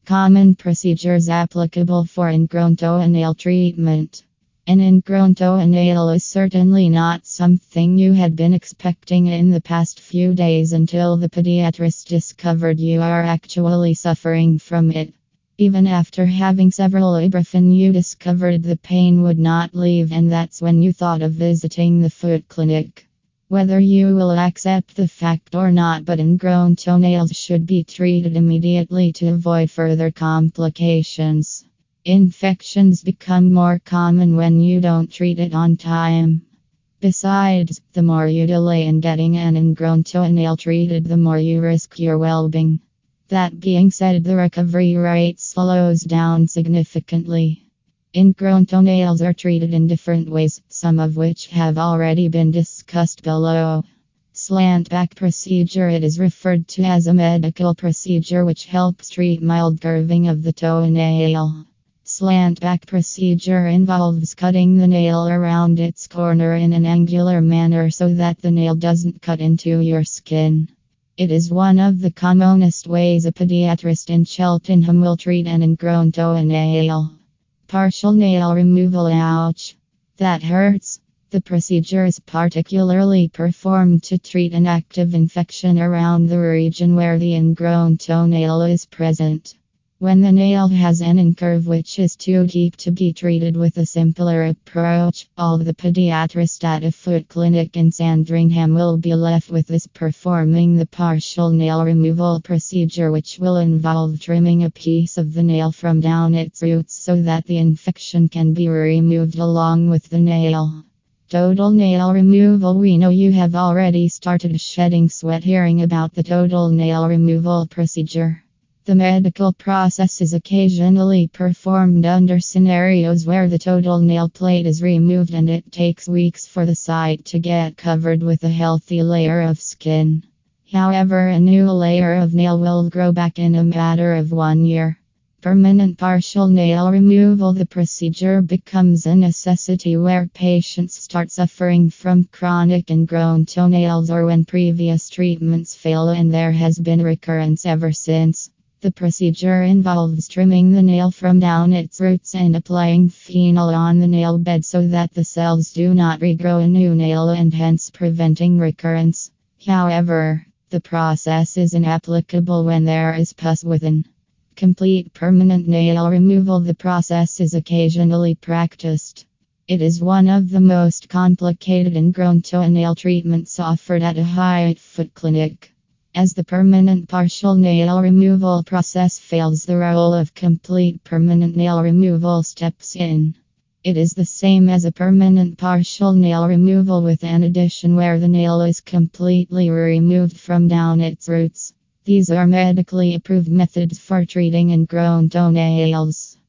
Common procedures applicable for ingrown toenail treatment. An ingrown toenail is certainly not something you had been expecting in the past few days until the pediatrist discovered you are actually suffering from it. Even after having several ibuprofen, you discovered the pain would not leave, and that's when you thought of visiting the foot clinic. Whether you will accept the fact or not, but ingrown toenails should be treated immediately to avoid further complications. Infections become more common when you don't treat it on time. Besides, the more you delay in getting an ingrown toenail treated, the more you risk your well-being. That being said, the recovery rate slows down significantly. Ingrown toenails are treated in different ways, some of which have already been discussed below. Slant back procedure. It is referred to as a medical procedure which helps treat mild curving of the toenail. Slant back procedure involves cutting the nail around its corner in an angular manner so that the nail doesn't cut into your skin. It is one of the commonest ways a pediatrist in Cheltenham will treat an ingrown toenail. Partial nail removal. Ouch. That hurts. The procedure is particularly performed to treat an active infection around the region where the ingrown toenail is present. When the nail has an incurve which is too deep to be treated with a simpler approach, all the pediatrist at a foot clinic in Sandringham will be left with is performing the partial nail removal procedure, which will involve trimming a piece of the nail from down its roots so that the infection can be removed along with the nail. Total nail removal. We know you have already started shedding sweat hearing about the total nail removal procedure. The medical process is occasionally performed under scenarios where the total nail plate is removed and it takes weeks for the site to get covered with a healthy layer of skin. However, a new layer of nail will grow back in a matter of 1 year. Permanent partial nail removal. The procedure becomes a necessity where patients start suffering from chronic ingrown toenails or when previous treatments fail and there has been recurrence ever since. The procedure involves trimming the nail from down its roots and applying phenol on the nail bed so that the cells do not regrow a new nail and hence preventing recurrence. However, the process is inapplicable when there is pus within. Complete permanent nail removal. The process is occasionally practiced. It is one of the most complicated ingrown toenail treatments offered at a high foot clinic. As the permanent partial nail removal process fails, the role of complete permanent nail removal steps in. It is the same as a permanent partial nail removal with an addition where the nail is completely removed from down its roots. These are medically approved methods for treating ingrown toenails.